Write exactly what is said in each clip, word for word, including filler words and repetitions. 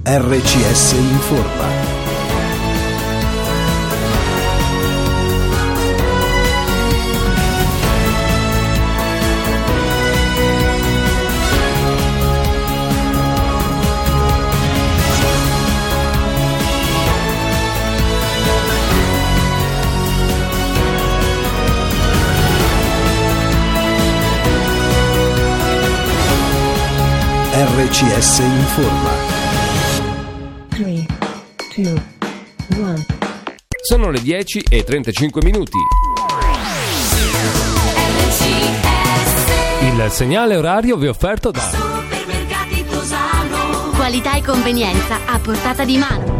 R C S Informa. R C S Informa. tre, due, uno. Sono le dieci e trentacinque minuti. Il segnale orario vi è offerto da Supermercati Tosano. Qualità e convenienza a portata di mano.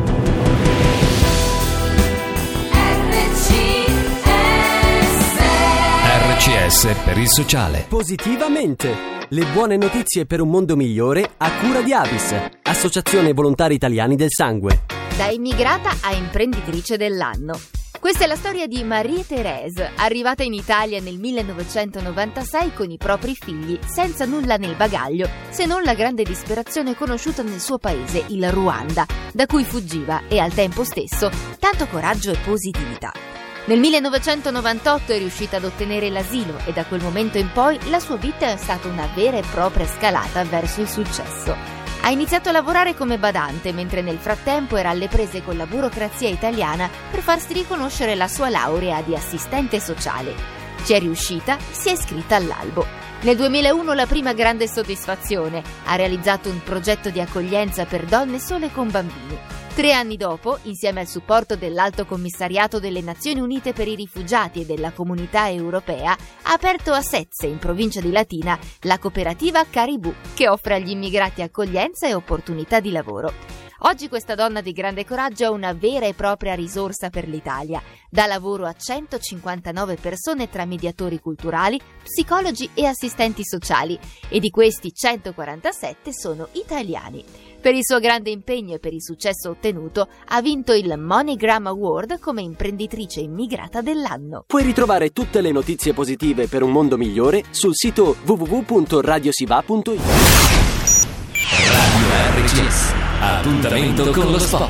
R C S per il sociale. Positivamente. Le buone notizie per un mondo migliore a cura di Avis, Associazione Volontari Italiani del Sangue. Da immigrata a imprenditrice dell'anno. Questa è la storia di Marie-Thérèse, arrivata in Italia nel millenovecentonovantasei con i propri figli, senza nulla nel bagaglio, se non la grande disperazione conosciuta nel suo paese, il Ruanda, da cui fuggiva e al tempo stesso tanto coraggio e positività. Nel millenovecentonovantotto è riuscita ad ottenere l'asilo e da quel momento in poi la sua vita è stata una vera e propria scalata verso il successo. Ha iniziato a lavorare come badante, mentre nel frattempo era alle prese con la burocrazia italiana per farsi riconoscere la sua laurea di assistente sociale. Ci è riuscita, si è iscritta all'albo. Nel duemilauno la prima grande soddisfazione, ha realizzato un progetto di accoglienza per donne sole con bambini. Tre anni dopo, insieme al supporto dell'Alto Commissariato delle Nazioni Unite per i Rifugiati e della Comunità Europea, ha aperto a Sezze, in provincia di Latina, la cooperativa Caribou, che offre agli immigrati accoglienza e opportunità di lavoro. Oggi questa donna di grande coraggio è una vera e propria risorsa per l'Italia. Dà lavoro a centocinquantanove persone tra mediatori culturali, psicologi e assistenti sociali, e di questi centoquarantasette sono italiani. Per il suo grande impegno e per il successo ottenuto, ha vinto il MoneyGram Award come imprenditrice immigrata dell'anno. Puoi ritrovare tutte le notizie positive per un mondo migliore sul sito w w w punto radiosiva punto it. Radio R C S. Appuntamento con lo sport.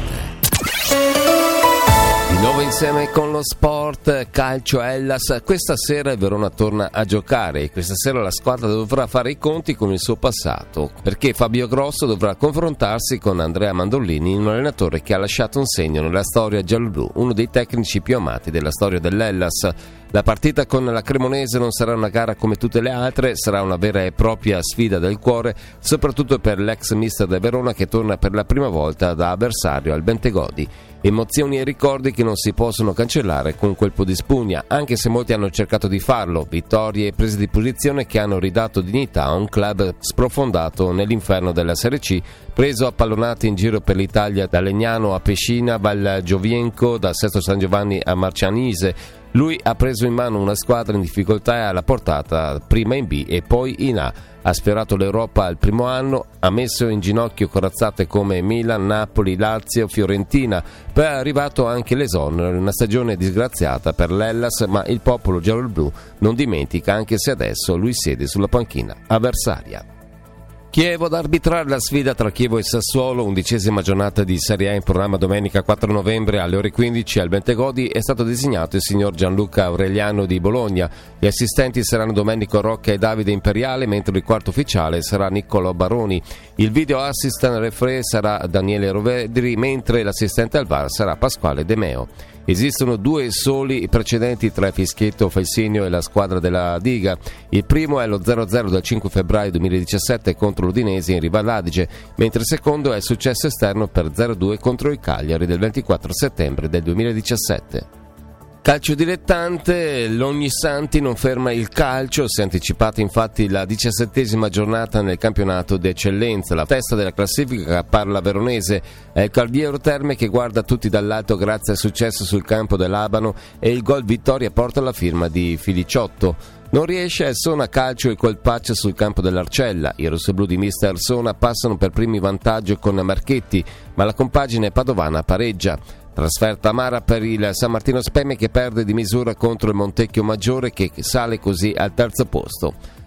Di nuovo insieme con lo sport, calcio Hellas. Questa sera il Verona torna a giocare e questa sera la squadra dovrà fare i conti con il suo passato, perché Fabio Grosso dovrà confrontarsi con Andrea Mandolini, un allenatore che ha lasciato un segno nella storia gialloblu, uno dei tecnici più amati della storia dell'Hellas. La partita con la Cremonese non sarà una gara come tutte le altre, sarà una vera e propria sfida del cuore, soprattutto per l'ex mister del Verona che torna per la prima volta da avversario al Bentegodi. Emozioni e ricordi che non si possono cancellare con un colpo di spugna, anche se molti hanno cercato di farlo, vittorie e prese di posizione che hanno ridato dignità a un club sprofondato nell'inferno della Serie C, preso a pallonate in giro per l'Italia da Legnano a Pescina, Val Giovienco, da Sesto San Giovanni a Marcianise. Lui ha preso in mano una squadra in difficoltà e l'ha portata prima in B e poi in A. Ha sfiorato l'Europa al primo anno, ha messo in ginocchio corazzate come Milan, Napoli, Lazio, Fiorentina, poi è arrivato anche l'esonero in una stagione disgraziata per l'Hellas, ma il popolo gialloblu non dimentica, anche se adesso lui siede sulla panchina avversaria. Chievo ad arbitrare la sfida tra Chievo e Sassuolo, undicesima giornata di Serie A in programma domenica quattro novembre alle ore quindici al Bentegodi. È stato designato il signor Gianluca Aureliano di Bologna. Gli assistenti saranno Domenico Rocca e Davide Imperiale, mentre il quarto ufficiale sarà Niccolò Baroni. Il video assistant referee sarà Daniele Rovedri, mentre l'assistente al V A R sarà Pasquale De Meo. Esistono due soli precedenti tra Fischietto Felsinio e la squadra della Diga. Il primo è lo zero a zero del cinque febbraio duemiladiciassette contro l'Udinese in Riva Adige, mentre il secondo è il successo esterno per zero a due contro il Cagliari del ventiquattro settembre del duemiladiciassette. Calcio dilettante, l'Ognissanti non ferma il calcio, si è anticipata infatti la diciassettesima giornata nel campionato d'eccellenza. La testa della classifica parla veronese, è il Cardiero Terme che guarda tutti dall'alto grazie al successo sul campo dell'Abano e il gol vittoria porta la firma di Filiciotto. Non riesce il Sona calcio il colpaccio sul campo dell'Arcella. I rossoblù di mister Sona passano per primi vantaggio con Marchetti, ma la compagine padovana pareggia. Trasferta amara per il San Martino Spemme che perde di misura contro il Montecchio Maggiore che sale così al terzo posto.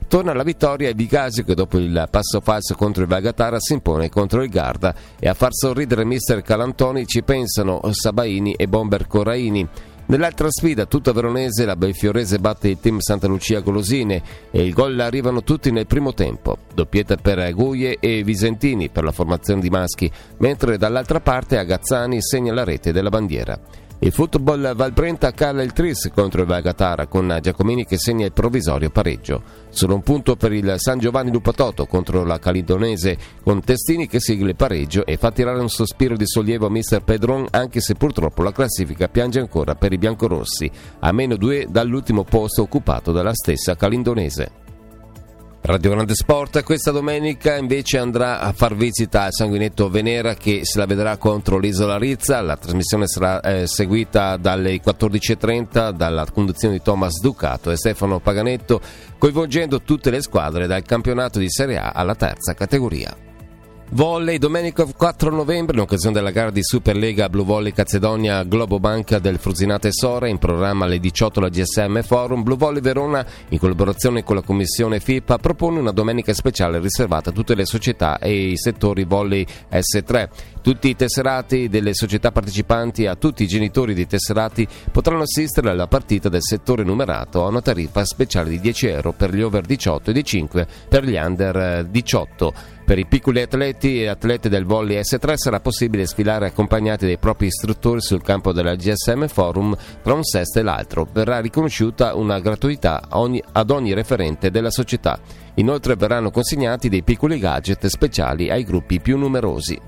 Torna alla vittoria Vigasio che dopo il passo falso contro il Valgatara si impone contro il Garda e a far sorridere mister Calantoni ci pensano Sabaini e Bomber Corraini. Nell'altra sfida, tutta veronese, la Belfiorese batte il team Santa Lucia Golosine e i gol arrivano tutti nel primo tempo. Doppietta per Guie e Visentini per la formazione di maschi, mentre dall'altra parte Agazzani segna la rete della bandiera. Il football Valbrenta cala il tris contro il Valgatara con Giacomini che segna il provvisorio pareggio. Solo un punto per il San Giovanni Lupatotto contro la Calidonese con Testini che sigla il pareggio e fa tirare un sospiro di sollievo a mister Pedron, anche se purtroppo la classifica piange ancora per i biancorossi, a meno due dall'ultimo posto occupato dalla stessa Calidonese. Radio Grande Sport questa domenica invece andrà a far visita al Sanguinetto Venera che se la vedrà contro l'Isola Rizza. La trasmissione sarà eh, seguita dalle quattordici e trenta dalla conduzione di Thomas Ducato e Stefano Paganetto, coinvolgendo tutte le squadre dal campionato di Serie A alla terza categoria. Volley, domenica quattro novembre, in occasione della gara di Superlega Blue Volley Calzedonia Globobank del Frusinate Sora, in programma alle diciotto la G S M Forum. Blue Volley Verona, in collaborazione con la commissione FIPA, propone una domenica speciale riservata a tutte le società e i settori volley S tre. Tutti i tesserati delle società partecipanti e a tutti i genitori dei tesserati potranno assistere alla partita del settore numerato a una tariffa speciale di dieci euro per gli over diciotto e di cinque per gli under diciotto. Per i piccoli atleti e atlete del volley S tre sarà possibile sfilare accompagnati dai propri istruttori sul campo della G S M Forum tra un sesto e l'altro. Verrà riconosciuta una gratuità ogni, ad ogni referente della società. Inoltre verranno consegnati dei piccoli gadget speciali ai gruppi più numerosi.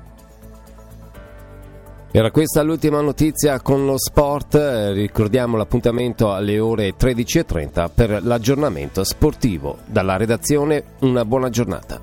Era questa l'ultima notizia con lo sport, ricordiamo l'appuntamento alle ore tredici e trenta per l'aggiornamento sportivo. Dalla redazione una buona giornata.